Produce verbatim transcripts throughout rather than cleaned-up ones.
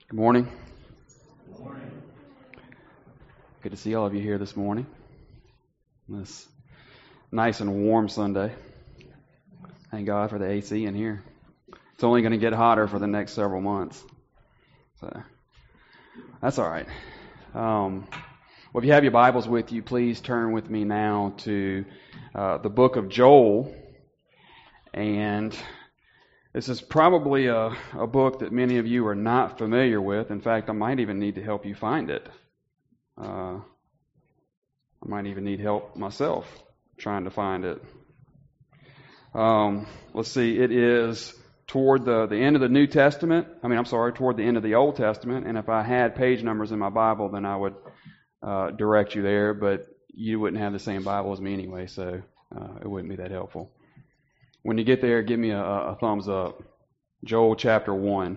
Good morning. Good morning. Good to see all of you here this morning. This nice and warm Sunday. Thank God for the A C in here. It's only going to get hotter for the next several months. So that's all right. Um, well, if you have your Bibles with you, please turn with me now to uh, the book of Joel. And this is probably a, a book that many of you are not familiar with. In fact, I might even need to help you find it. Uh, I might even need help myself trying to find it. Um, let's see, it is toward the, the end of the New Testament. I mean, I'm sorry, toward the end of the Old Testament. And if I had page numbers in my Bible, then I would uh, direct you there. But you wouldn't have the same Bible as me anyway, so uh, it wouldn't be that helpful. When you get there, give me a, a thumbs up. Joel chapter one.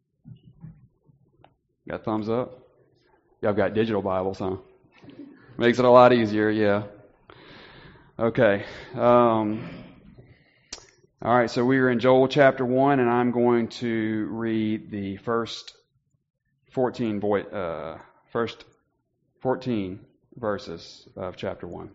Got thumbs up? Y'all got digital Bibles, huh? Makes it a lot easier, yeah. Okay. Um, all right, so we are in Joel chapter one, and I'm going to read the first fourteen, vo- uh, first fourteen verses of chapter one.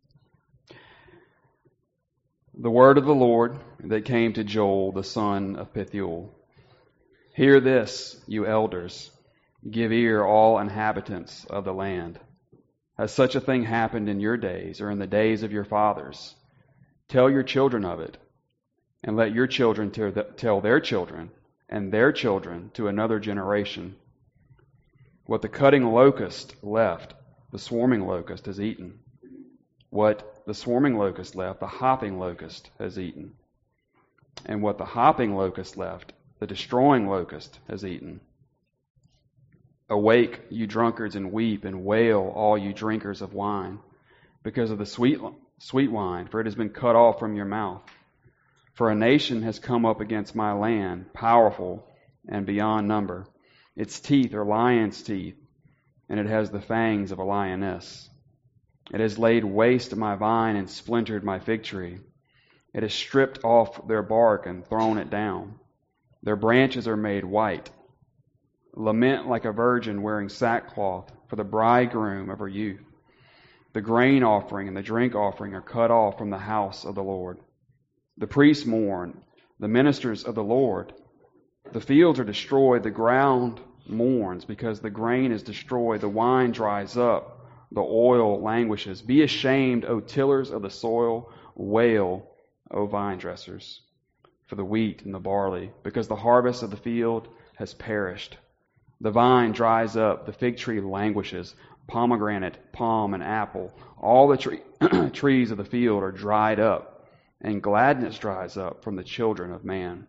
The word of the Lord that came to Joel, the son of Pethuel. Hear this, you elders. Give ear, all inhabitants of the land. Has such a thing happened in your days, or in the days of your fathers? Tell your children of it, and let your children tell their children, and their children to another generation. What the cutting locust left, the swarming locust has eaten. What the swarming locust left, the hopping locust has eaten. And what the hopping locust left, the destroying locust has eaten. Awake, you drunkards, and weep, and wail, all you drinkers of wine, because of the sweet, sweet wine, for it has been cut off from your mouth. For a nation has come up against my land, powerful and beyond number. Its teeth are lion's teeth, and it has the fangs of a lioness. It has laid waste my vine and splintered my fig tree. It has stripped off their bark and thrown it down. Their branches are made white. Lament like a virgin wearing sackcloth for the bridegroom of her youth. The grain offering and the drink offering are cut off from the house of the Lord. The priests mourn, the ministers of the Lord. The fields are destroyed, the ground mourns, because the grain is destroyed, the wine dries up. The oil languishes. Be ashamed, O tillers of the soil. Wail, O vine dressers, for the wheat and the barley, because the harvest of the field has perished. The vine dries up, the fig tree languishes, pomegranate, palm, and apple. All the tree, trees of the field are dried up, and gladness dries up from the children of man.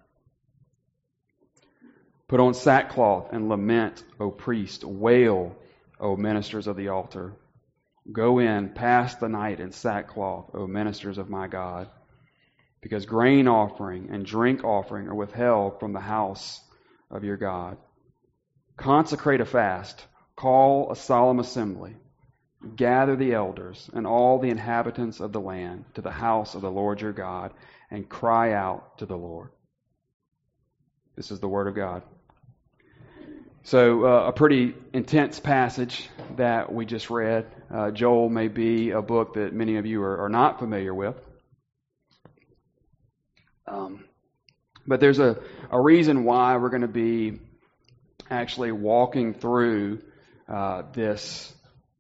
Put on sackcloth and lament, O priest. Wail, O ministers of the altar. Go in, pass the night in sackcloth, O ministers of my God, because grain offering and drink offering are withheld from the house of your God. Consecrate a fast, call a solemn assembly, gather the elders and all the inhabitants of the land to the house of the Lord your God, and cry out to the Lord. This is the word of God. So uh, a pretty intense passage that we just read. Uh, Joel may be a book that many of you are, are not familiar with. Um, but there's a, a reason why we're going to be actually walking through uh, this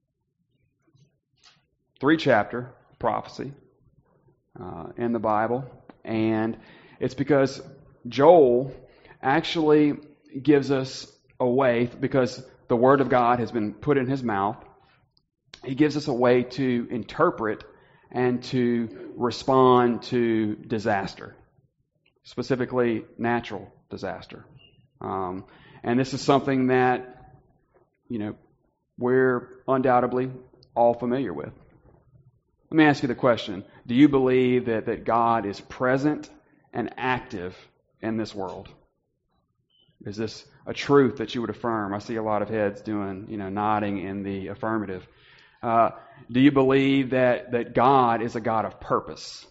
three-chapter prophecy uh, in the Bible. And it's because Joel actually gives us a way, because the Word of God has been put in his mouth, he gives us a way to interpret and to respond to disaster, specifically natural disaster. Um, and this is something that, you know, we're undoubtedly all familiar with. Let me ask you the question. Do you believe that, that God is present and active in this world? Is this a truth that you would affirm? I see a lot of heads doing, you know, nodding in the affirmative. Uh, do you believe that, that God is a God of purpose?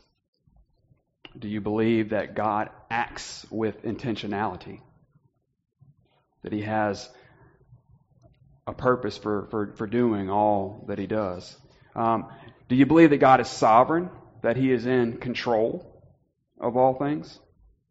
Do you believe that God acts with intentionality? that he has a purpose for, for, for doing all that he does. Um, do you believe that God is sovereign, that he is in control of all things?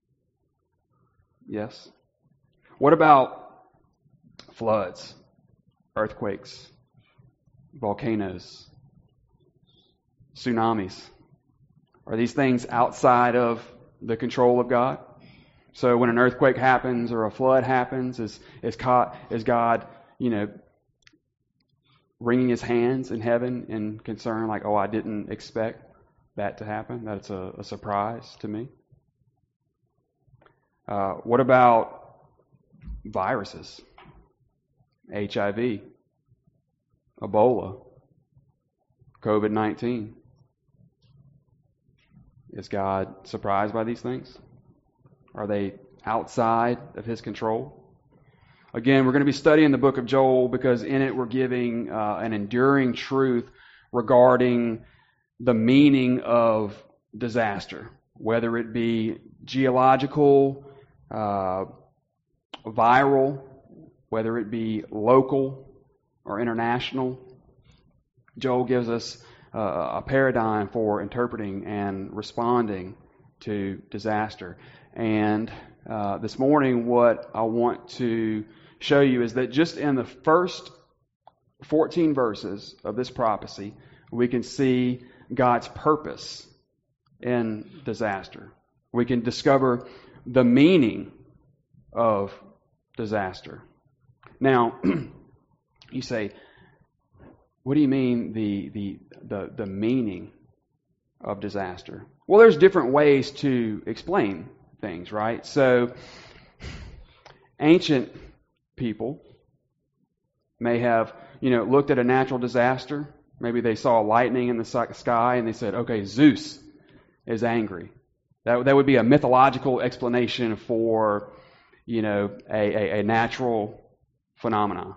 Yes. What about floods, earthquakes, volcanoes, tsunamis? Are these things outside of the control of God? So when an earthquake happens or a flood happens, is is God, is God, you know, wringing his hands in heaven in concern, like, oh, I didn't expect that to happen? That's a, a surprise to me. Uh, what about viruses? H I V, Ebola, covid nineteen. Is God surprised by these things? Are they outside of his control? Again, we're going to be studying the book of Joel because in it we're giving uh, an enduring truth regarding the meaning of disaster, whether it be geological, uh, viral, whether it be local or international. Joel gives us uh, a paradigm for interpreting and responding to disaster. And uh, this morning, what I want to show you is that just in the first fourteen verses of this prophecy, we can see God's purpose in disaster. We can discover the meaning of disaster. Now, you say, what do you mean the, the the the meaning of disaster? Well, there's different ways to explain things, right? So, ancient people may have, you know, looked at a natural disaster. Maybe they saw lightning in the sky and they said, okay, Zeus is angry. That, that would be a mythological explanation for, you know, a, a, a natural phenomena.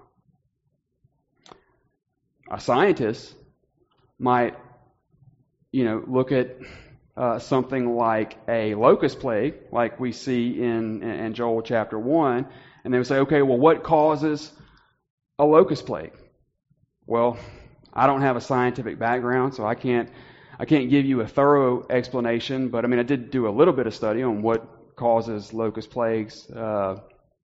A scientist might, you know, look at uh, something like a locust plague, like we see in, in Joel chapter one, and they would say, okay, well, what causes a locust plague? Well, I don't have a scientific background, so I can't I can't give you a thorough explanation, but I mean, I did do a little bit of study on what causes locust plagues uh,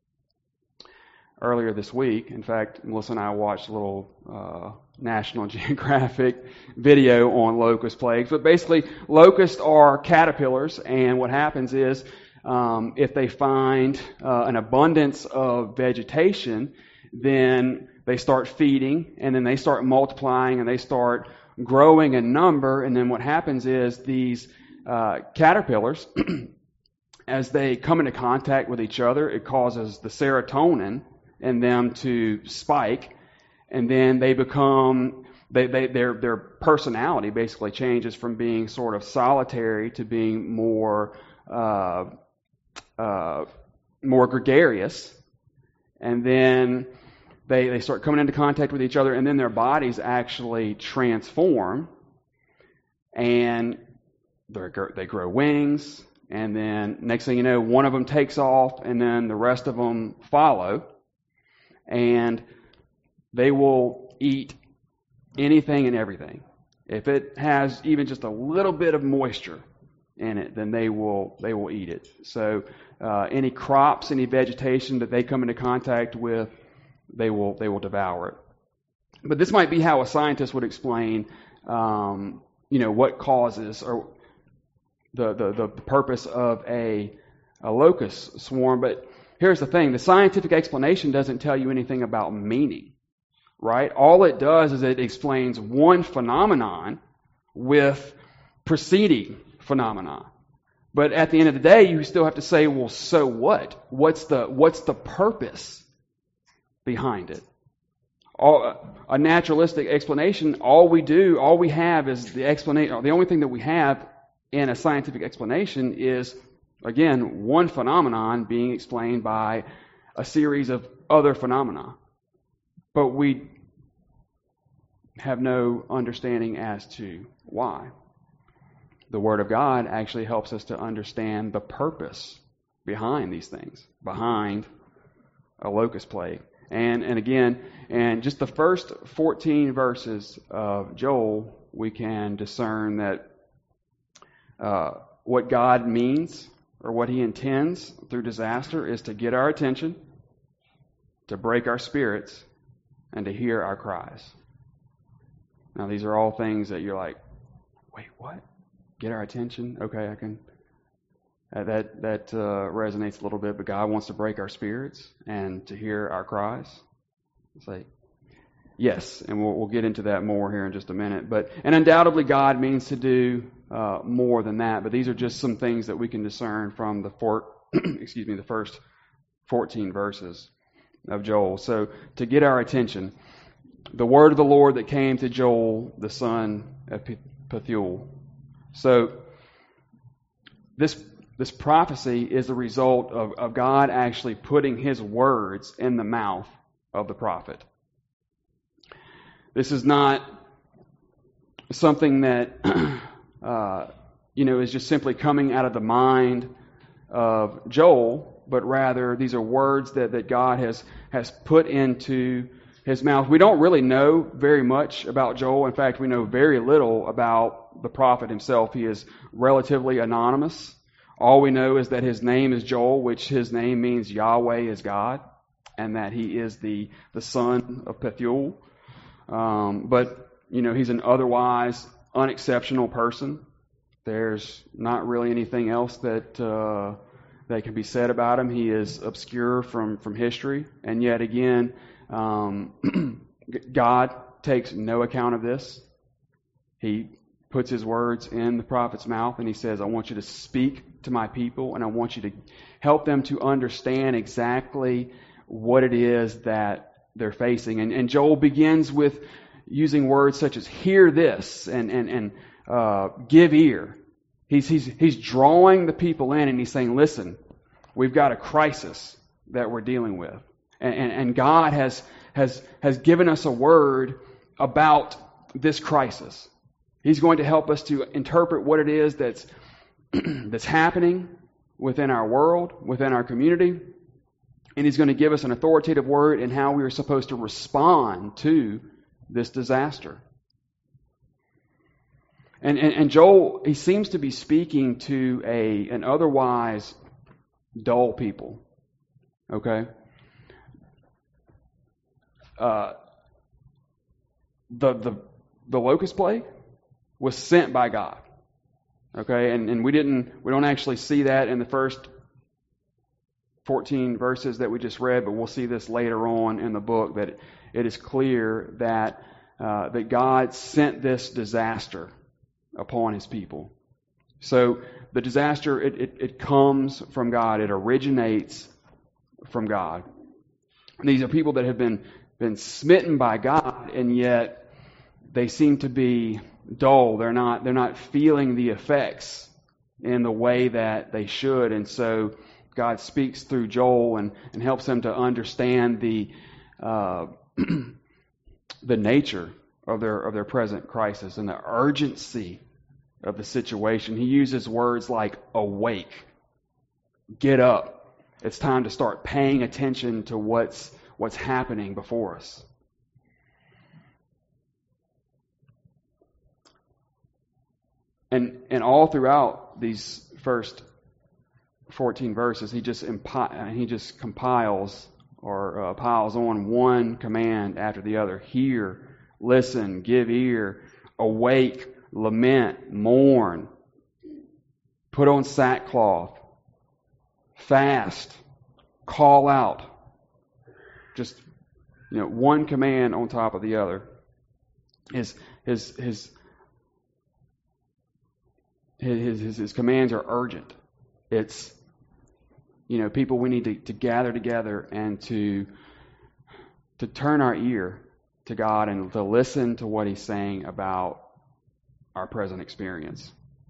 earlier this week. In fact, Melissa and I watched a little uh, National Geographic video on locust plagues. But basically, locusts are caterpillars, and what happens is um, if they find uh, an abundance of vegetation, then they start feeding, and then they start multiplying, and they start growing in number. And then what happens is these uh, caterpillars, as they come into contact with each other, it causes the serotonin in them to spike, and then they become, they, they their their personality basically changes from being sort of solitary to being more uh, uh, more gregarious, and then they they start coming into contact with each other, and then their bodies actually transform, and they they grow wings, and then next thing you know, one of them takes off, and then the rest of them follow. And they will eat anything and everything. If it has even just a little bit of moisture in it, then they will they will eat it. So uh, any crops, any vegetation that they come into contact with, they will they will devour it. But this might be how a scientist would explain, um, you know, what causes or the the, the purpose of a a locust swarm. But here's the thing, the scientific explanation doesn't tell you anything about meaning, right? All it does is it explains one phenomenon with preceding phenomena. But at the end of the day, you still have to say, well, so what? What's the what's the purpose behind it? All, a naturalistic explanation, all we do, all we have is the explanation. The only thing that we have in a scientific explanation is, again, one phenomenon being explained by a series of other phenomena. But we have no understanding as to why. The Word of God actually helps us to understand the purpose behind these things, behind a locust plague. And and again, and just the first fourteen verses of Joel, we can discern that uh, what God means or what He intends through disaster is to get our attention, to break our spirits, and to hear our cries. Now, these are all things that you're like, wait, what? Get our attention? Okay, I can. Uh, that that uh, resonates a little bit, but God wants to break our spirits and to hear our cries. It's like, yes, and we'll, we'll get into that more here in just a minute. But and undoubtedly, God means to do uh, more than that. But these are just some things that we can discern from the four, excuse me, the first fourteen verses of Joel. So to get our attention, the word of the Lord that came to Joel, the son of Pethuel. So this. This prophecy is the result of, of God actually putting His words in the mouth of the prophet. This is not something that uh, you know is just simply coming out of the mind of Joel, but rather these are words that, that God has has put into His mouth. We don't really know very much about Joel. In fact, we know very little about the prophet himself. He is relatively anonymous. All we know is that his name is Joel, which his name means Yahweh is God, and that he is the, the son of Pethuel. Um, but, you know, he's an otherwise unexceptional person. There's not really anything else that uh, that can be said about him. He is obscure from, from history, and yet again, um, God takes no account of this. He puts His words in the prophet's mouth, and He says, I want you to speak to my people, and I want you to help them to understand exactly what it is that they're facing. And, and Joel begins with using words such as hear this and, and, and uh, give ear. He's, he's, he's drawing the people in, and he's saying, listen, we've got a crisis that we're dealing with. And, and, and God has, has, has given us a word about this crisis. He's going to help us to interpret what it is that's that's happening within our world, within our community. And He's going to give us an authoritative word in how we are supposed to respond to this disaster. And, and, and Joel, he seems to be speaking to a an otherwise dull people. Okay? Uh, the the the locust plague was sent by God. Okay, and, and we didn't we don't actually see that in the first fourteen verses that we just read, but we'll see this later on in the book that it, it is clear that uh, that God sent this disaster upon His people. So the disaster it, it, it comes from God, it originates from God. And these are people that have been been smitten by God, and yet they seem to be dull. They're not they're not feeling the effects in the way that they should. And so God speaks through Joel and, and helps them to understand the uh, the nature of their of their present crisis and the urgency of the situation. He uses words like awake, get up. It's time to start paying attention to what's what's happening before us. And and all throughout these first fourteen verses, he just impi- he just compiles or uh, piles on one command after the other. Hear, listen, give ear, awake, lament, mourn, put on sackcloth, fast, call out. Just, you know, one command on top of the other. His his his his his, his commands are urgent. It's, you know, people, we need to, to gather together and to to turn our ear to God and to listen to what He's saying about our present experience.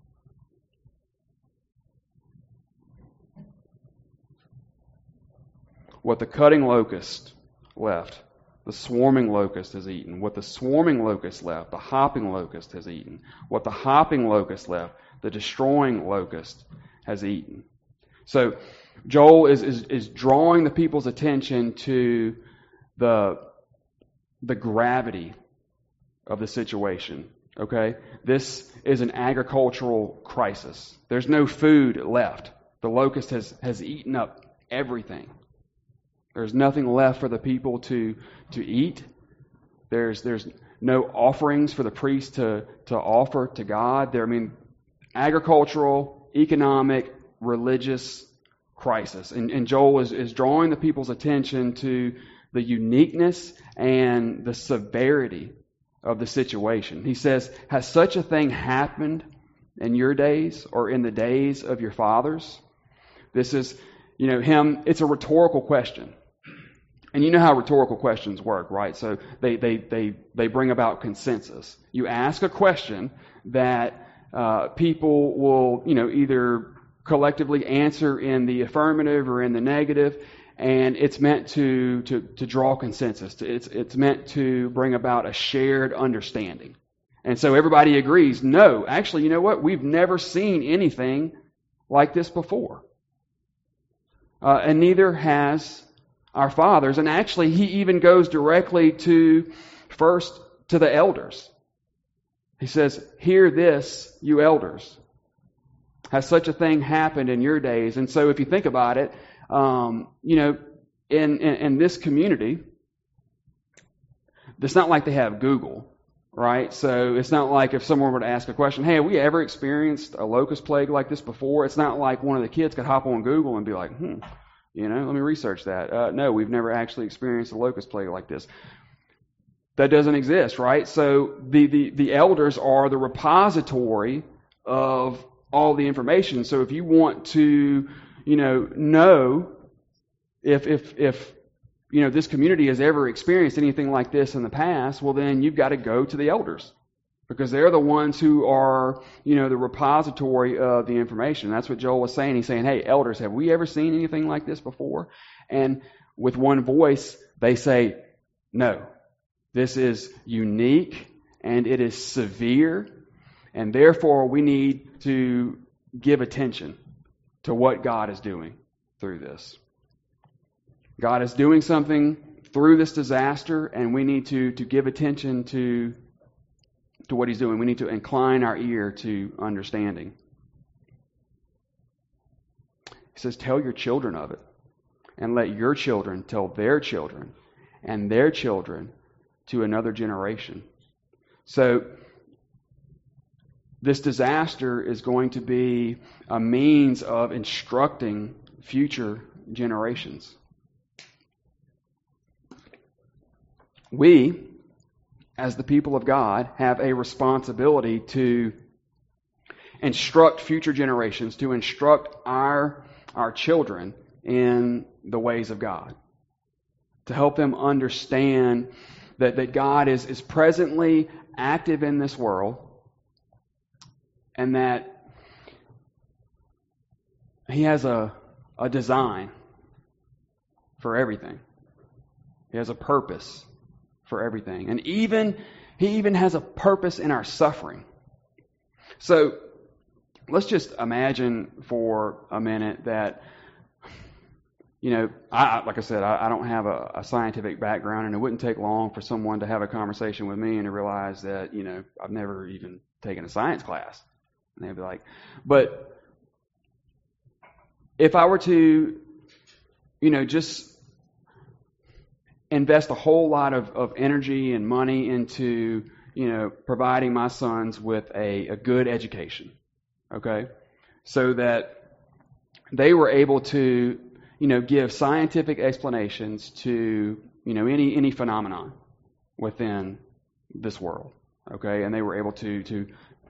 What the cutting locust left, the swarming locust has eaten. What the swarming locust left, the hopping locust has eaten. What the hopping locust left, the destroying locust has eaten. So Joel is, is, is drawing the people's attention to the, the gravity of the situation. Okay? This is an agricultural crisis. There's no food left. The locust has, has eaten up everything. There's nothing left for the people to, to eat. There's, there's no offerings for the priest to, to offer to God. There, I mean, agricultural, economic, religious crisis. And, and Joel is, is drawing the people's attention to the uniqueness and the severity of the situation. He says, has such a thing happened in your days or in the days of your fathers? This is, you know, him, it's a rhetorical question. And you know how rhetorical questions work, right? So they, they, they, they bring about consensus. You ask a question that uh, people will, you know, either collectively answer in the affirmative or in the negative, and it's meant to to, to draw consensus. It's it's meant to bring about a shared understanding. And so everybody agrees, no, actually, you know what? We've never seen anything like this before. Uh, and neither has our fathers. And actually, he even goes directly to, first, to the elders. He says, hear this, you elders. Has such a thing happened in your days? And so if you think about it, um, you know, in, in, in this community, it's not like they have Google, right? So it's not like if someone were to ask a question, hey, have we ever experienced a locust plague like this before? It's not like one of the kids could hop on Google and be like, hmm, you know, let me research that. Uh, no, we've never actually experienced a locust plague like this. That doesn't exist, right? So the, the, the elders are the repository of all the information. So if you want to, you know, know if if if you know this community has ever experienced anything like this in the past, well then you've got to go to the elders, because they're the ones who are, you know, the repository of the information. That's what Joel was saying. He's saying, hey, elders, have we ever seen anything like this before? And with one voice, they say, no, this is unique and it is severe, and therefore we need to give attention to what God is doing through this. God is doing something through this disaster, and we need to, to give attention to, to what He's doing. We need to incline our ear to understanding. He says, tell your children of it, and let your children tell their children, and their children to another generation. So, this disaster is going to be a means of instructing future generations. We, as the people of God, have a responsibility to instruct future generations, to instruct our, our children in the ways of God, to help them understand that, that God is, is presently active in this world, and that He has a, a design for everything. He has a purpose for everything. And even He even has a purpose in our suffering. So let's just imagine for a minute that, you know, I, like I said, I, I don't have a, a scientific background, and it wouldn't take long for someone to have a conversation with me and to realize that, you know, I've never even taken a science class. And they'd be like, but if I were to, you know, just invest a whole lot of, of energy and money into, you know, providing my sons with a, a good education, okay, so that they were able to, you know, give scientific explanations to, you know, any any phenomenon within this world, okay, and they were able to to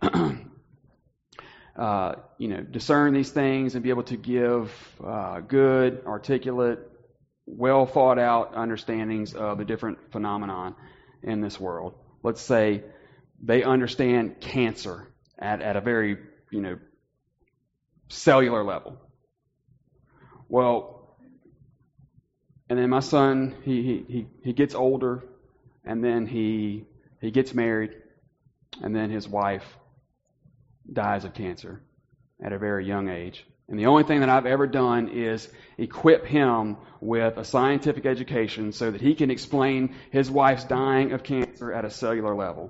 uh, you know, discern these things and be able to give uh, good, articulate, well thought out understandings of the different phenomenon in this world. Let's say they understand cancer at, at a very, you know, cellular level. Well, and then my son, he he he, he gets older, and then he he gets married, and then his wife dies of cancer at a very young age. And the only thing that I've ever done is equip him with a scientific education so that he can explain his wife's dying of cancer at a cellular level.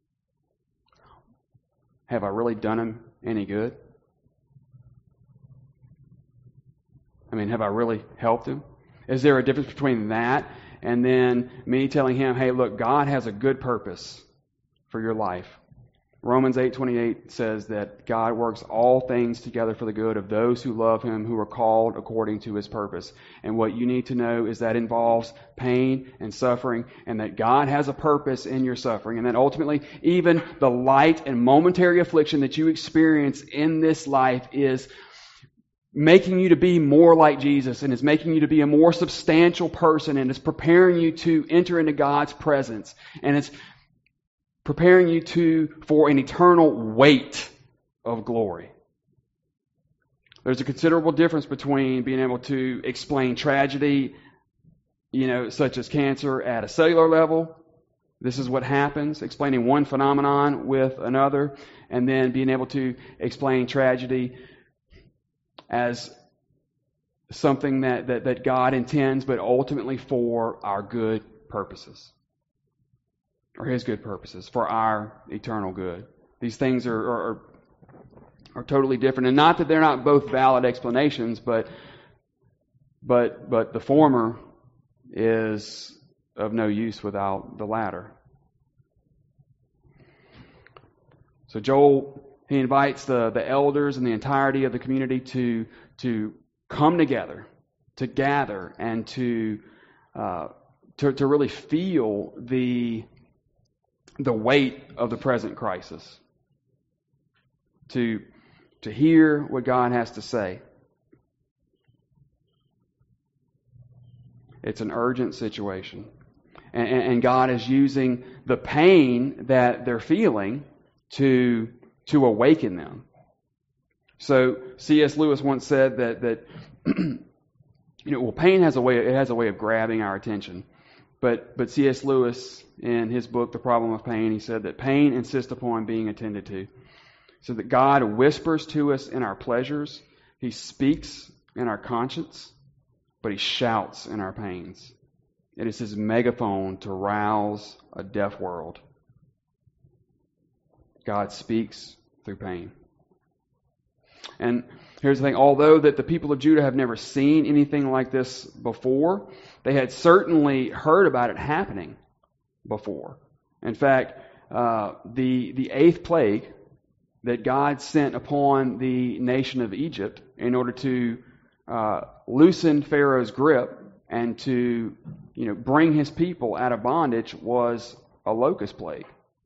Have I really done him any good? I mean, have I really helped him? Is there a difference between that and then me telling him, hey, look, God has a good purpose for your life? Romans eight twenty-eight says that God works all things together for the good of those who love him, who are called according to his purpose. And what you need to know is that involves pain and suffering, and that God has a purpose in your suffering, and that ultimately even the light and momentary affliction that you experience in this life is making you to be more like Jesus, and is making you to be a more substantial person, and is preparing you to enter into God's presence, and it's preparing you to for an eternal weight of glory. There's a considerable difference between being able to explain tragedy, you know, such as cancer at a cellular level. This is what happens, explaining one phenomenon with another, and then being able to explain tragedy as something that, that, that God intends, but ultimately for our good purposes. Or his good purposes, for our eternal good. These things are, are are totally different. And not that they're not both valid explanations, but but but the former is of no use without the latter. So Joel, he invites the, the elders and the entirety of the community to to come together, to gather, and to uh, to, to really feel the the weight of the present crisis, to to hear what God has to say. It's an urgent situation, and, and God is using the pain that they're feeling to to awaken them. So C S Lewis once said that that you know, well, pain has a way it has a way of grabbing our attention. But but C S Lewis, in his book, The Problem of Pain, he said that pain insists upon being attended to. So that God whispers to us in our pleasures, he speaks in our conscience, but he shouts in our pains. It is his megaphone to rouse a deaf world. God speaks through pain. And here's the thing, although that the people of Judah have never seen anything like this before, they had certainly heard about it happening before. In fact, uh, the the eighth plague that God sent upon the nation of Egypt in order to uh, loosen Pharaoh's grip and to you know bring his people out of bondage was a locust plague.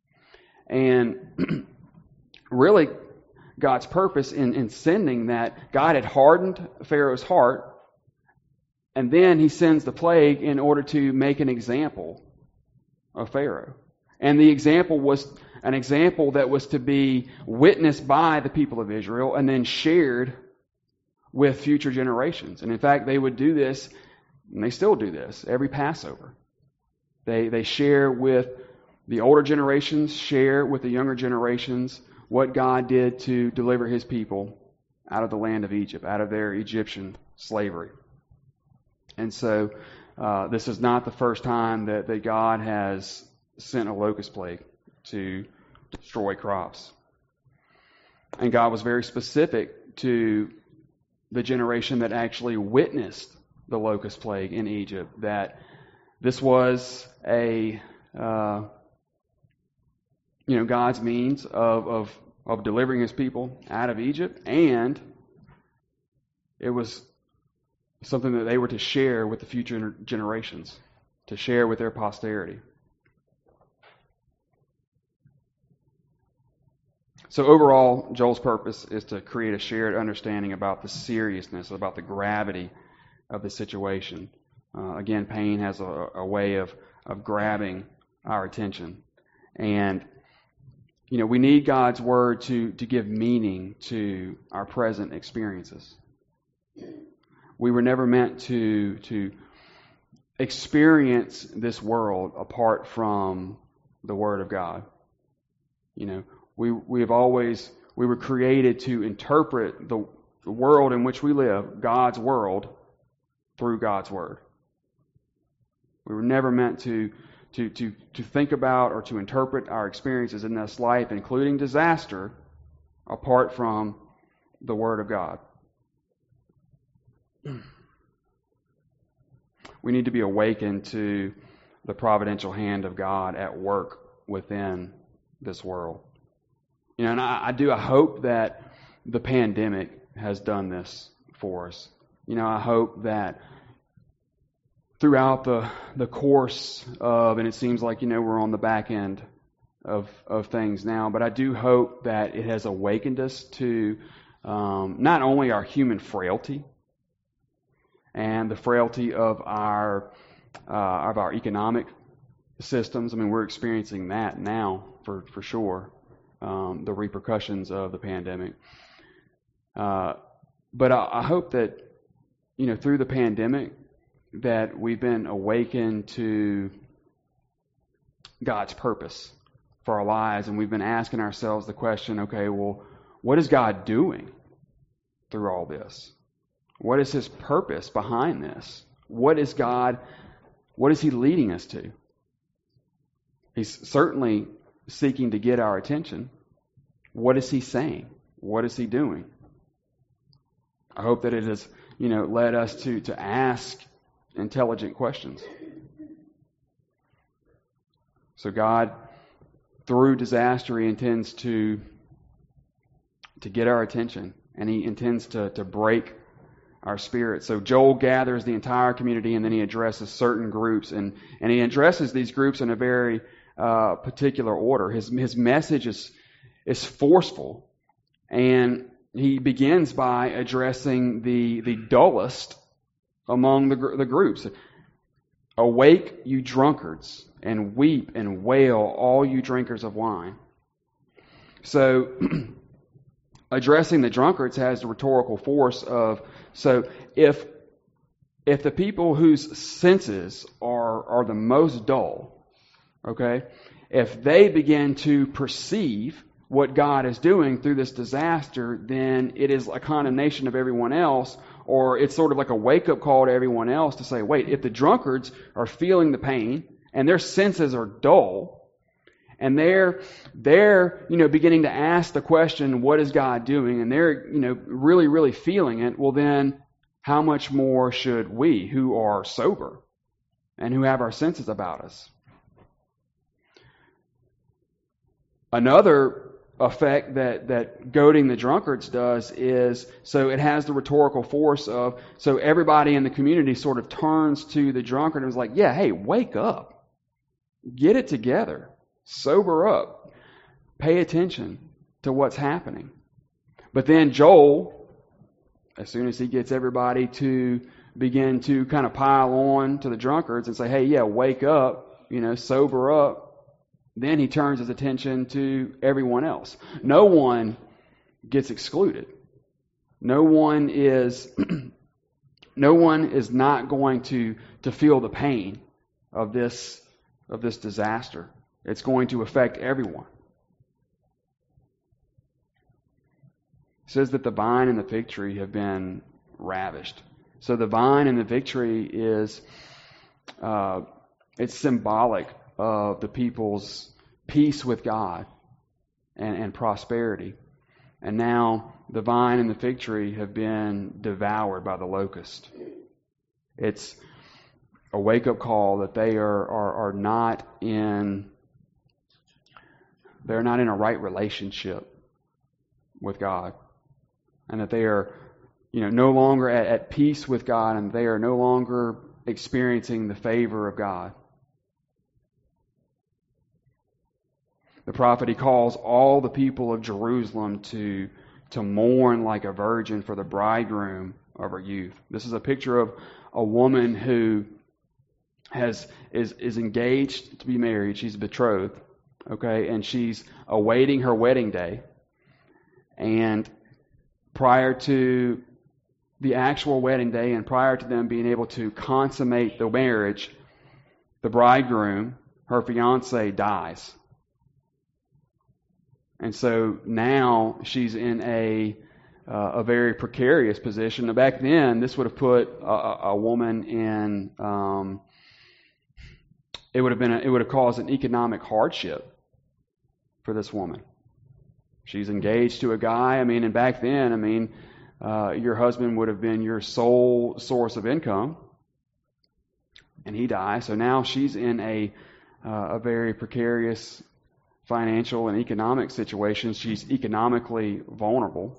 And really, God's purpose in, in sending that, God had hardened Pharaoh's heart, and then he sends the plague in order to make an example of Pharaoh. And the example was an example that was to be witnessed by the people of Israel and then shared with future generations. And in fact, they would do this, and they still do this, every Passover. They, they share with the older generations, share with the younger generations what God did to deliver his people out of the land of Egypt, out of their Egyptian slavery. And so uh, this is not the first time that, that God has sent a locust plague to destroy crops. And God was very specific to the generation that actually witnessed the locust plague in Egypt, that this was a uh, you know God's means of, of of delivering his people out of Egypt, and it was something that they were to share with the future generations, to share with their posterity. So overall, Joel's purpose is to create a shared understanding about the seriousness, about the gravity of the situation. Uh, again, pain has a, a way of, of grabbing our attention. And, you know, we need God's Word to, to give meaning to our present experiences. We were never meant to, to experience this world apart from the Word of God. You know, we we have always, we were created to interpret the the world in which we live, God's world, through God's Word. We were never meant to, to, to, to think about or to interpret our experiences in this life, including disaster, apart from the Word of God. We need to be awakened to the providential hand of God at work within this world. You know, and I, I do, I hope that the pandemic has done this for us. You know, I hope that throughout the the course of, and it seems like, you know, we're on the back end of of things now, but I do hope that it has awakened us to um, not only our human frailty and the frailty of our uh, of our economic systems. I mean, we're experiencing that now for for sure, um, the repercussions of the pandemic. Uh, but I, I hope that, you know, through the pandemic, that we've been awakened to God's purpose for our lives, and we've been asking ourselves the question, okay, well, what is God doing through all this? What is His purpose behind this? What is God, what is He leading us to? He's certainly seeking to get our attention. What is He saying? What is He doing? I hope that it has, you know, led us to, to ask intelligent questions. So God, through disaster, He intends to, to get our attention, and He intends to, to break our spirit. So Joel gathers the entire community, and then he addresses certain groups, and, and he addresses these groups in a very uh, particular order. His his message is is forceful, and he begins by addressing the the dullest among the the groups. Awake, you drunkards, and weep and wail, all you drinkers of wine. So, addressing the drunkards has the rhetorical force of, so if if the people whose senses are are the most dull, okay, if they begin to perceive what God is doing through this disaster, then it is a condemnation of everyone else, or it's sort of like a wake-up call to everyone else to say, wait, if the drunkards are feeling the pain and their senses are dull, and they're they're you know beginning to ask the question, what is God doing? And they're you know really really feeling it. Well, then how much more should we, who are sober and who have our senses about us? Another effect that that goading the drunkards does is, so it has the rhetorical force of, so everybody in the community sort of turns to the drunkard and is like, yeah, hey, wake up, get it together. Sober up. Pay attention to what's happening. But then Joel, as soon as he gets everybody to begin to kind of pile on to the drunkards and say, hey, yeah, wake up, you know, sober up, then he turns his attention to everyone else. No one gets excluded. No one is no one is not going to, to feel the pain of this of this disaster. It's going to affect everyone. It says that the vine and the fig tree have been ravished. So the vine and the fig tree is, uh, it's symbolic of the people's peace with God and, and prosperity. And now the vine and the fig tree have been devoured by the locust. It's a wake-up call that they are, are, are not in... They're not in a right relationship with God, and that they are, you know, no longer at, at peace with God, and they are no longer experiencing the favor of God. The prophet, he calls all the people of Jerusalem to to mourn like a virgin for the bridegroom of her youth. This is a picture of a woman who has is is engaged to be married. She's betrothed. Okay, and she's awaiting her wedding day. And prior to the actual wedding day and prior to them being able to consummate the marriage, the bridegroom, her fiancé, dies. And so now she's in a uh, a very precarious position. Back then, this would have put a, a woman in. Um, it would have been. A, it would have caused an economic hardship for this woman. She's engaged to a guy. I mean, and back then, I mean, uh, your husband would have been your sole source of income, and he dies. So now she's in a uh, a very precarious financial and economic situation. She's economically vulnerable.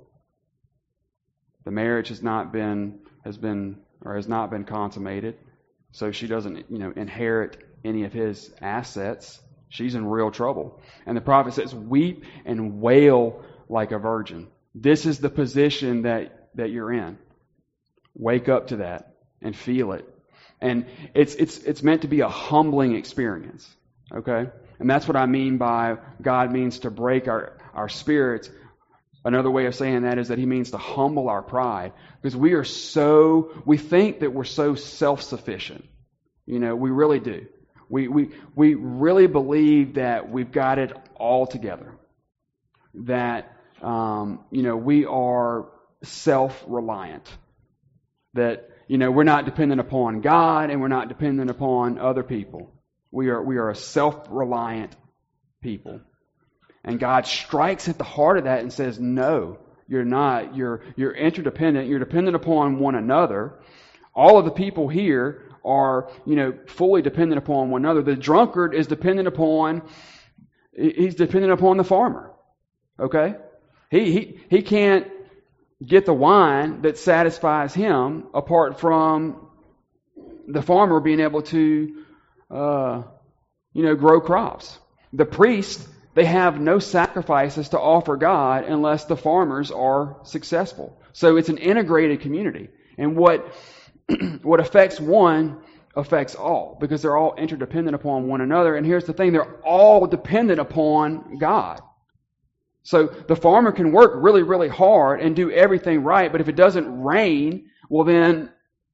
The marriage has not been has been or has not been consummated, so she doesn't, you know, inherit any of his assets. She's in real trouble. And the prophet says, weep and wail like a virgin. This is the position that, that you're in. Wake up to that and feel it. And it's it's it's meant to be a humbling experience. Okay? And that's what I mean by God means to break our, our spirits. Another way of saying that is that He means to humble our pride. Because we are so, we think that we're so self-sufficient. You know, we really do. We, we, we really believe that we've got it all together. That, um, you know, we are self-reliant. That, you know, we're not dependent upon God and we're not dependent upon other people. We are, we are a self-reliant people. And God strikes at the heart of that and says, no, you're not. You're, you're interdependent. You're dependent upon one another. All of the people here are, you know, fully dependent upon one another. The drunkard is dependent upon, he's dependent upon the farmer. Okay? He, he, he can't get the wine that satisfies him apart from the farmer being able to, uh, you know, grow crops. The priest, they have no sacrifices to offer God unless the farmers are successful. So it's an integrated community. And what what affects one affects all, because they're all interdependent upon one another. And here's the thing, they're all dependent upon God. So the farmer can work really, really hard and do everything right, but if it doesn't rain, well then,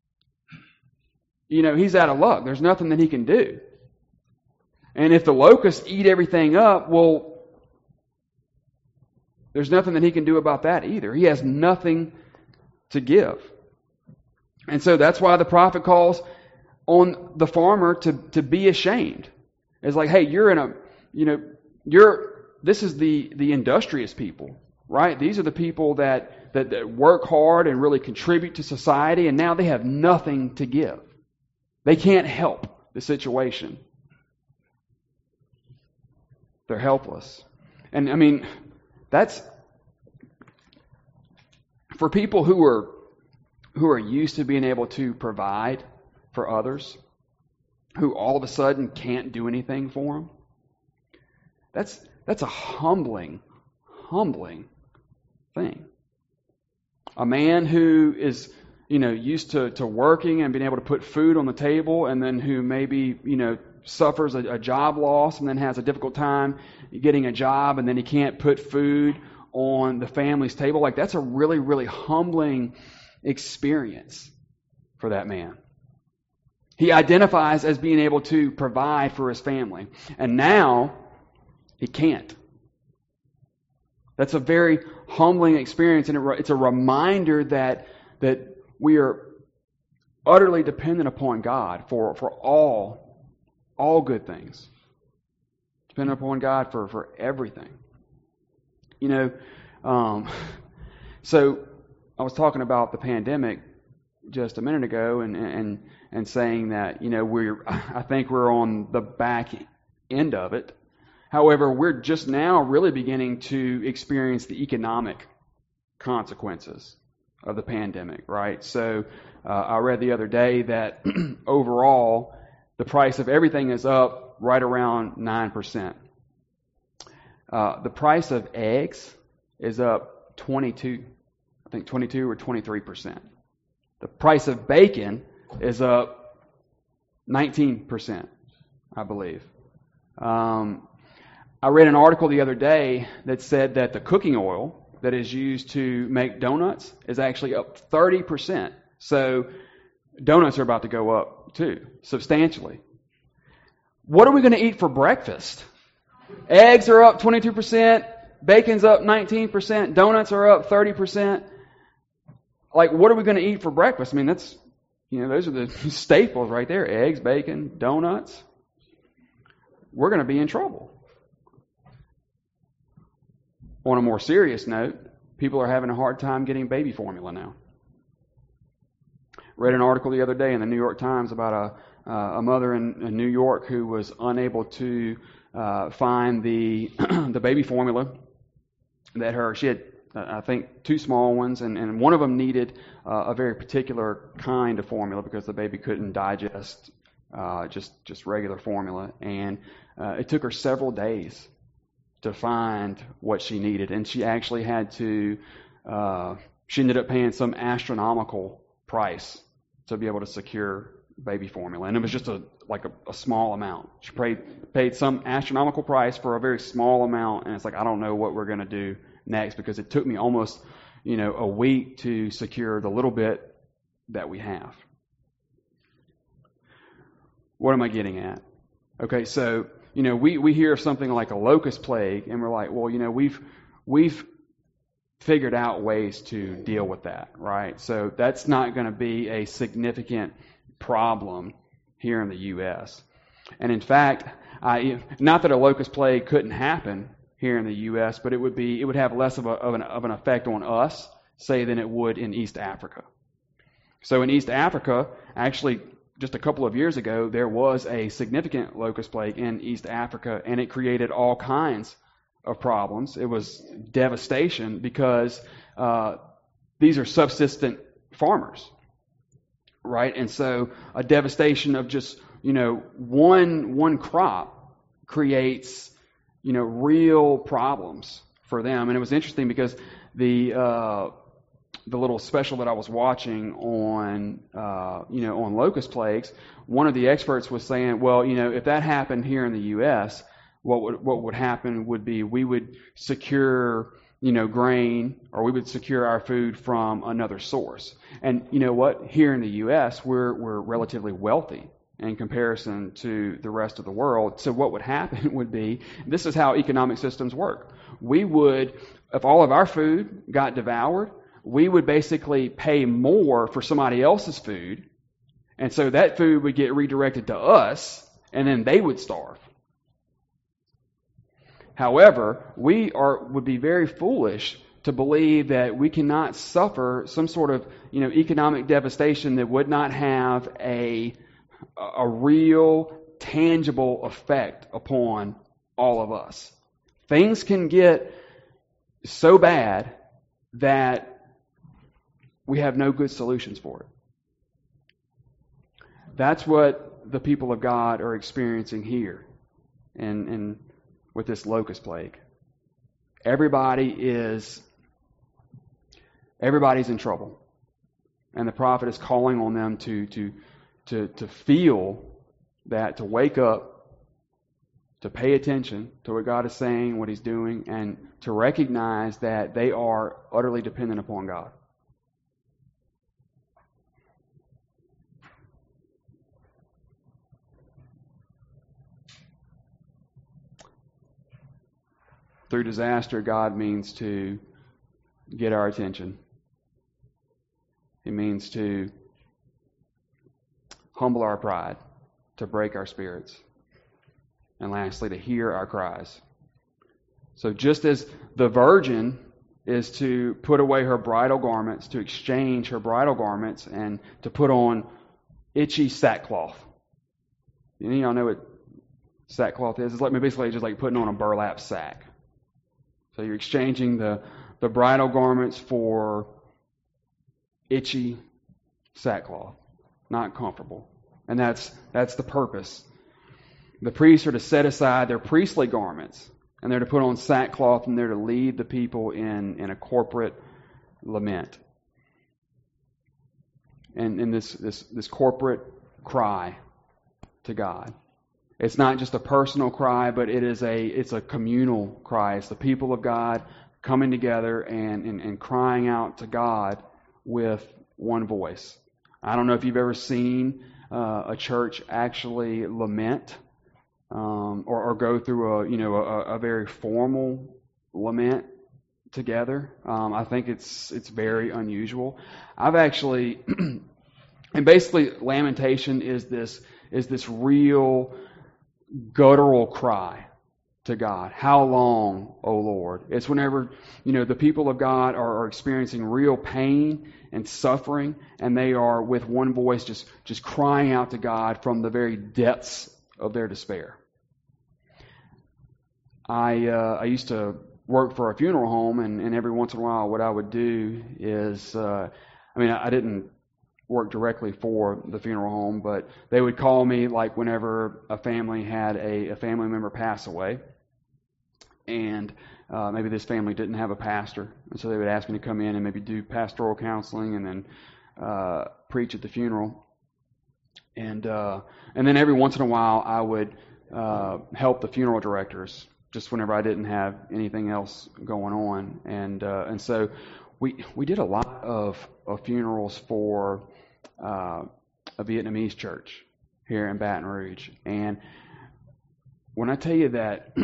you know, he's out of luck. There's nothing that he can do. And if the locusts eat everything up, well, there's nothing that he can do about that either. He has nothing to give. And so that's why the prophet calls on the farmer to, to be ashamed. It's like, hey, you're in a, you know, you're, this is the, the industrious people, right? These are the people that, that, that work hard and really contribute to society, and now they have nothing to give. They can't help the situation. They're helpless. And I mean, that's, for people who are who are used to being able to provide for others, who all of a sudden can't do anything for them, that's that's a humbling, humbling thing. A man who is, you know, used to, to working and being able to put food on the table, and then who maybe, you know, suffers a, a job loss and then has a difficult time getting a job, and then he can't put food on the family's table. Like, that's a really, really humbling experience for that man. He identifies as being able to provide for his family, and now he can't. That's a very humbling experience, and it's a reminder that that we are utterly dependent upon God for, for all all good things. Dependent upon God for, for everything. You know, um, so I was talking about the pandemic just a minute ago, and and and saying that, you know, we're I think we're on the back end of it. However, we're just now really beginning to experience the economic consequences of the pandemic, right? So uh, I read the other day that overall the price of everything is up right around nine percent. Uh, the price of eggs is up twenty-two, I think twenty-two or twenty-three percent. The price of bacon is up nineteen percent, I believe. Um, I read an article the other day that said that the cooking oil that is used to make donuts is actually up thirty percent. So donuts are about to go up too, substantially. What are we going to eat for breakfast? Eggs are up twenty-two percent, bacon's up nineteen percent, donuts are up thirty percent. like, what are we going to eat for breakfast? I mean, that's, you know, those are the staples right there. Eggs, bacon, donuts. We're going to be in trouble. On a more serious note, people are having a hard time getting baby formula now. Read an article the other day in the New York Times about a, uh, a mother in, in New York who was unable to uh, find the the baby formula that her, she had, uh, I think, two small ones, and, and one of them needed uh, a very particular kind of formula because the baby couldn't digest uh, just, just regular formula. And uh, it took her several days to find what she needed. And she actually had to, uh, she ended up paying some astronomical price to be able to secure baby formula. And it was just a like a, a small amount. She paid, paid some astronomical price for a very small amount, and it's like, I don't know what we're going to do next, because it took me almost, you know, a week to secure the little bit that we have. What am I getting at? Okay, so, you know, we, we hear of something like a locust plague, and we're like, well, you know, we've we've figured out ways to deal with that, right? So that's not going to be a significant problem here in the U S. And in fact, I, not that a locust plague couldn't happen here in the U S, but it would be it would have less of, a, of, an, of an effect on us, say, than it would in East Africa. So in East Africa, actually, just a couple of years ago, there was a significant locust plague in East Africa, and it created all kinds of problems. It was devastation because uh, these are subsistent farmers, right? And so a devastation of just, you know, one one crop creates, you know, real problems for them. And it was interesting because the uh, the little special that I was watching on, uh, you know, on locust plagues, one of the experts was saying, well, you know, if that happened here in the U S, what would what would happen would be we would secure, you know, grain, or we would secure our food from another source. And you know what? Here in the U S, we're we're relatively wealthy in comparison to the rest of the world. So what would happen would be, this is how economic systems work. We would, if all of our food got devoured, we would basically pay more for somebody else's food, and so that food would get redirected to us, and then they would starve. However, we are would be very foolish to believe that we cannot suffer some sort of, you know, economic devastation that would not have a a real, tangible effect upon all of us. Things can get so bad that we have no good solutions for it. That's what the people of God are experiencing here, and and with this locust plague. Everybody is everybody's in trouble, and the prophet is calling on them to to to to feel that, to wake up, to pay attention to what God is saying, what He's doing, and to recognize that they are utterly dependent upon God. Through disaster, God means to get our attention. He means to humble our pride, to break our spirits, and lastly, to hear our cries. So just as the virgin is to put away her bridal garments, to exchange her bridal garments, and to put on itchy sackcloth. Any of y'all know what sackcloth is? It's like basically just like putting on a burlap sack. So you're exchanging the, the bridal garments for itchy sackcloth. Not comfortable. And that's that's the purpose. The priests are to set aside their priestly garments, and they're to put on sackcloth, and they're to lead the people in, in a corporate lament. And in this, this this corporate cry to God. It's not just a personal cry, but it is a it's a communal cry. It's the people of God coming together and, and, and crying out to God with one voice. I don't know if you've ever seen uh, a church actually lament um, or, or go through a you know a, a very formal lament together. Um, I think it's it's very unusual. I've actually, and basically, lamentation is this is this real guttural cry to God. How long, O Lord? It's whenever, you know, the people of God are, are experiencing real pain and suffering, and they are with one voice just, just crying out to God from the very depths of their despair. I uh, I used to work for a funeral home, and, and every once in a while what I would do is, uh, I mean, I, I didn't work directly for the funeral home, but they would call me like whenever a family had a, a family member pass away. And uh, maybe this family didn't have a pastor, and so they would ask me to come in and maybe do pastoral counseling and then uh, preach at the funeral. And uh, and then every once in a while, I would uh, help the funeral directors, just whenever I didn't have anything else going on. And uh, and so we we did a lot of, of funerals for uh, a Vietnamese church here in Baton Rouge. And when I tell you that.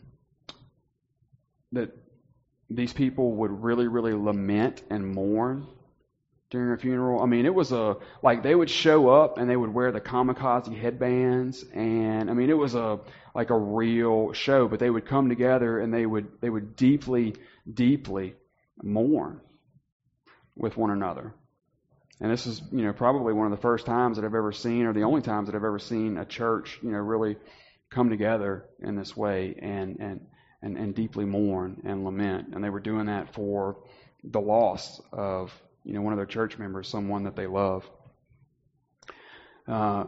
that these people would really, really lament and mourn during a funeral. I mean, it was a, like they would show up and they would wear the kamikaze headbands, and I mean, it was a, like a real show, but they would come together and they would, they would deeply, deeply mourn with one another. And this is, you know, probably one of the first times that I've ever seen, or the only times that I've ever seen a church, you know, really come together in this way and, and, And, and deeply mourn and lament. And they were doing that for the loss of, you know, one of their church members, someone that they love. Uh,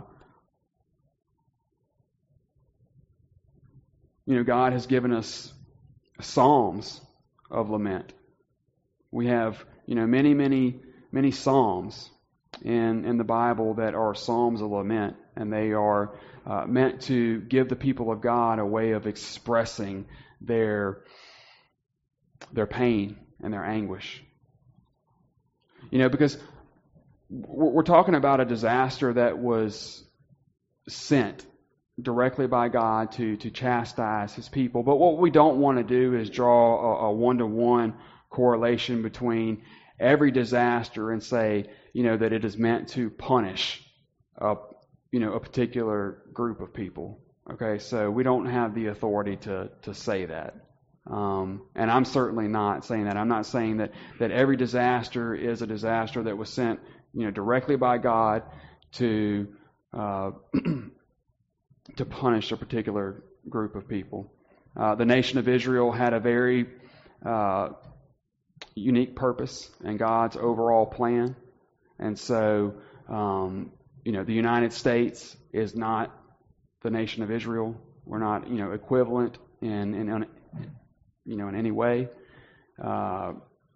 you know, God has given us psalms of lament. We have, you know, many, many, many psalms in, in the Bible that are psalms of lament, and they are uh, meant to give the people of God a way of expressing their their pain and their anguish. You know, because we're talking about a disaster that was sent directly by God to, to chastise His people. But what we don't want to do is draw a, a one-to-one correlation between every disaster and say, you know, that it is meant to punish a, you know, a particular group of people. Okay, so we don't have the authority to, to say that. Um, and I'm certainly not saying that. I'm not saying that, that every disaster is a disaster that was sent, you know, directly by God to uh, to punish a particular group of people. Uh, the nation of Israel had a very uh, unique purpose in God's overall plan. And so, um, you know, the United States is not the nation of Israel. We're not, you know, equivalent in, in you know, in any way. Uh,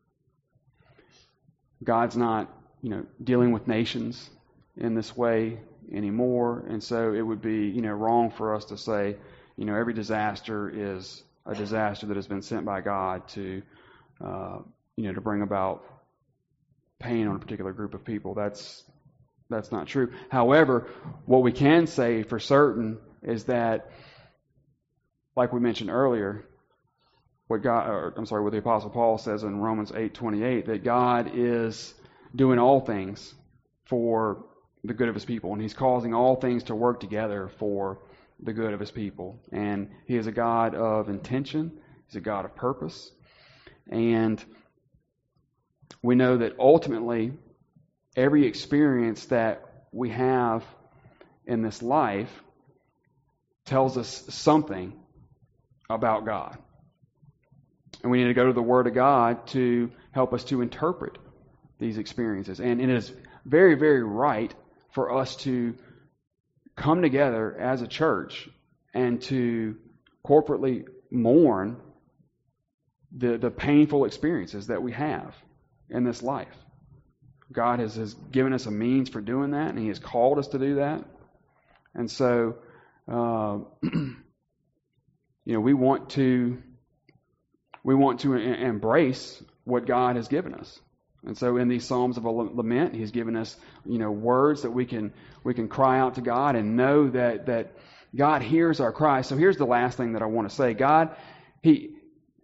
God's not, you know, dealing with nations in this way anymore, and so it would be, you know, wrong for us to say, you know, every disaster is a disaster that has been sent by God to, uh, you know, to bring about pain on a particular group of people. That's That's not true. However, what we can say for certain is that, like we mentioned earlier, what God, or, I'm sorry, what the Apostle Paul says in Romans eight twenty-eight, that God is doing all things for the good of His people, and He's causing all things to work together for the good of His people. And He is a God of intention. He's a God of purpose. And we know that ultimately, every experience that we have in this life tells us something about God. And we need to go to the Word of God to help us to interpret these experiences. And it is very, very right for us to come together as a church and to corporately mourn the, the painful experiences that we have in this life. God has, has given us a means for doing that, and He has called us to do that. And so, uh, you know, we want to we want to e- embrace what God has given us. And so, in these Psalms of Lament, He's given us, you know, words that we can we can cry out to God and know that that God hears our cry. So, here's the last thing that I want to say: God, He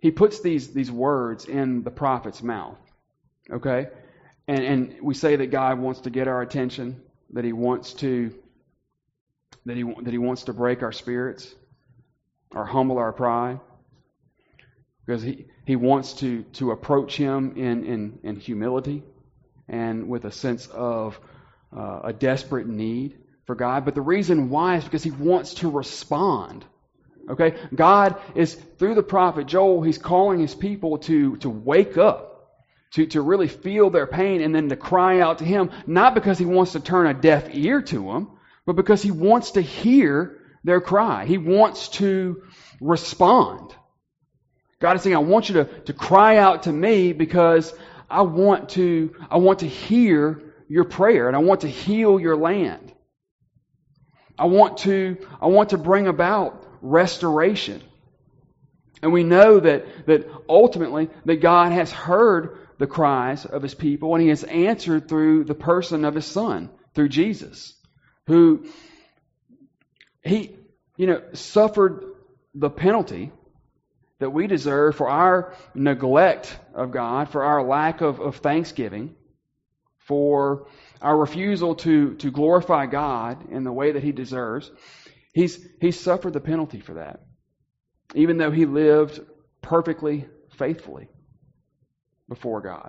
he puts these, these words in the prophet's mouth. Okay? And, and we say that God wants to get our attention, that he wants to that he that he wants to break our spirits or humble our pride. Because he, he wants to, to approach him in, in, in humility and with a sense of uh, a desperate need for God. But the reason why is because he wants to respond. Okay? God is, through the prophet Joel, he's calling his people to, to wake up, to, to really feel their pain and then to cry out to him, not because he wants to turn a deaf ear to them, but because he wants to hear their cry. He wants to respond. God is saying, I want you to, to cry out to me because I want to, I want to hear your prayer and I want to heal your land. I want to, I want to bring about restoration. And we know that, that ultimately that God has heard the cries of his people and he has answered through the person of his Son, through Jesus, who he, you know, suffered the penalty that we deserve for our neglect of God, for our lack of, of thanksgiving, for our refusal to, to glorify God in the way that he deserves. He's, he's suffered the penalty for that, even though he lived perfectly, faithfully before God.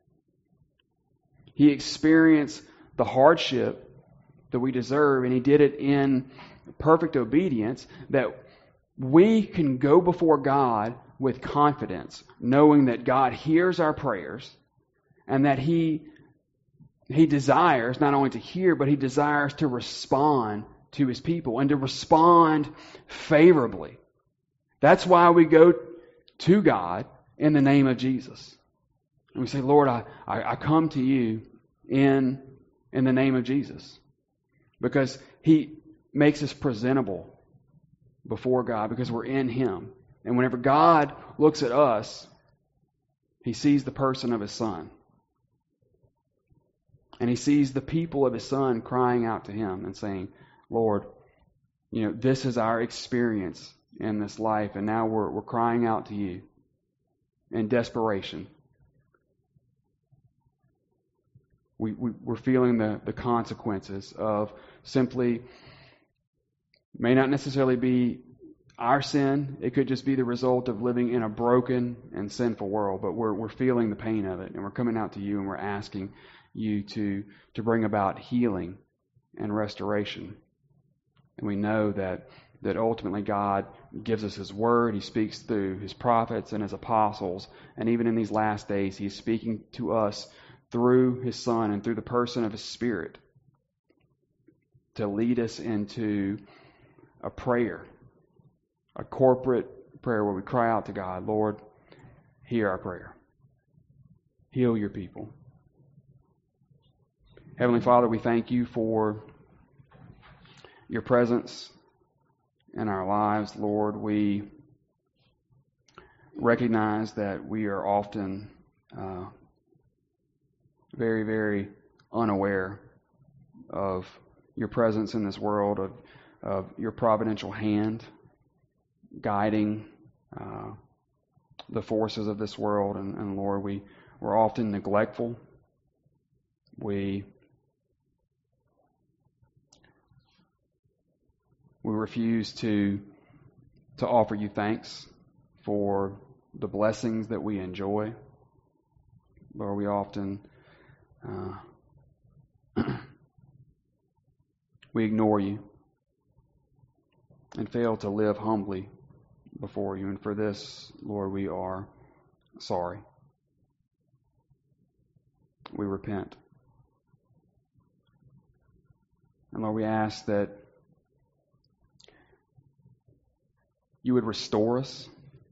He experienced the hardship that we deserve, and he did it in perfect obedience, that we can go before God with confidence, knowing that God hears our prayers and that he, he desires not only to hear, but he desires to respond to his people and to respond favorably. That's why we go to God in the name of Jesus. And we say, Lord, I, I, I come to you in, in the name of Jesus. Because he makes us presentable before God because we're in him. And whenever God looks at us, he sees the person of his Son. And he sees the people of his Son crying out to him and saying, Lord, you know, this is our experience in this life, and now we're, we're crying out to you in desperation. We, we, we're feeling the, the consequences of simply, may not necessarily be our sin. It could just be the result of living in a broken and sinful world. But we're we're feeling the pain of it, and we're coming out to you, and we're asking you to to bring about healing and restoration. And we know that that ultimately God gives us his word. He speaks through his prophets and his apostles, and even in these last days, he is speaking to us through his Son and through the person of his Spirit to lead us into a prayer, a corporate prayer where we cry out to God, Lord, hear our prayer. Heal your people. Heavenly Father, we thank you for your presence in our lives, Lord. We recognize that we are often uh, very, very unaware of your presence in this world, of, of your providential hand guiding uh, the forces of this world. And, and Lord, we, we're often neglectful. We we refuse to to offer you thanks for the blessings that we enjoy. Lord, we often uh, we ignore you and fail to live humbly before you. And for this, Lord, we are sorry. We repent. And Lord, we ask that you would restore us,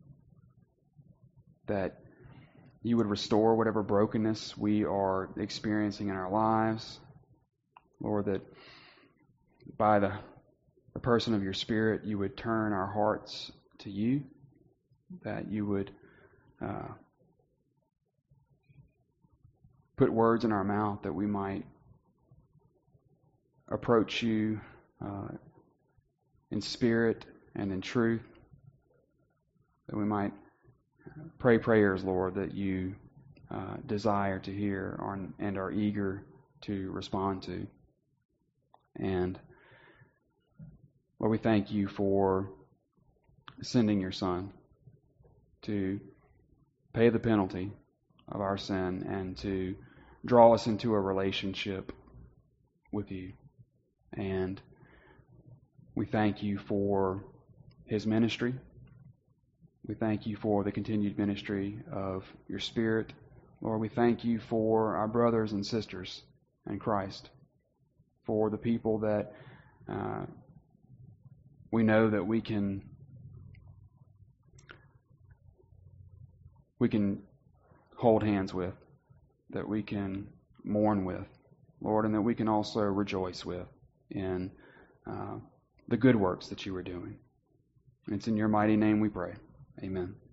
that you would restore whatever brokenness we are experiencing in our lives. Lord, that by the, the person of your Spirit, you would turn our hearts to you, that you would uh, put words in our mouth that we might approach you uh, in spirit and in truth, that we might pray prayers, Lord, that you uh, desire to hear and are eager to respond to. And Lord, we thank you for sending your Son to pay the penalty of our sin and to draw us into a relationship with you. And we thank you for his ministry. We thank you for the continued ministry of your Spirit. Lord, we thank you for our brothers and sisters in Christ, for the people that uh, we know that we can we can hold hands with, that we can mourn with, Lord, and that we can also rejoice with in uh, the good works that you are doing. And it's in your mighty name we pray. Amen.